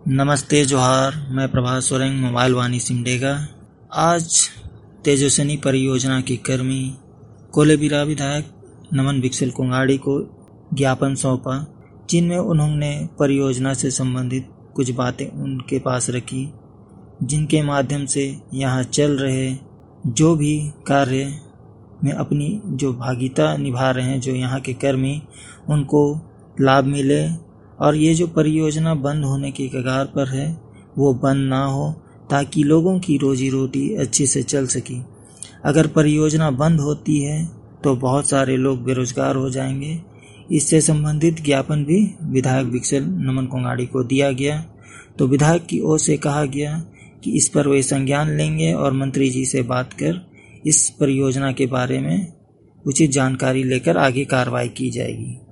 नमस्ते जोहार। मैं प्रभात सोरेंग, मोबाइल वानी सिमडेगा। आज तेजस्विनी परियोजना के कर्मी कोलेबिरा विधायक नमन बिक्सिल कोंगाड़ी को ज्ञापन सौंपा, जिनमें उन्होंने परियोजना से संबंधित कुछ बातें उनके पास रखी, जिनके माध्यम से यहाँ चल रहे जो भी कार्य में अपनी जो भागीदारी निभा रहे हैं, जो यहाँ के कर्मी, उनको लाभ मिले और ये जो परियोजना बंद होने के कगार पर है वो बंद ना हो, ताकि लोगों की रोजी रोटी अच्छे से चल सके। अगर परियोजना बंद होती है तो बहुत सारे लोग बेरोजगार हो जाएंगे। इससे संबंधित ज्ञापन भी विधायक बिक्सिल नमन कोंगाड़ी को दिया गया। तो विधायक की ओर से कहा गया कि इस पर वे संज्ञान लेंगे और मंत्री जी से बात कर इस परियोजना के बारे में उचित जानकारी लेकर आगे कार्रवाई की जाएगी।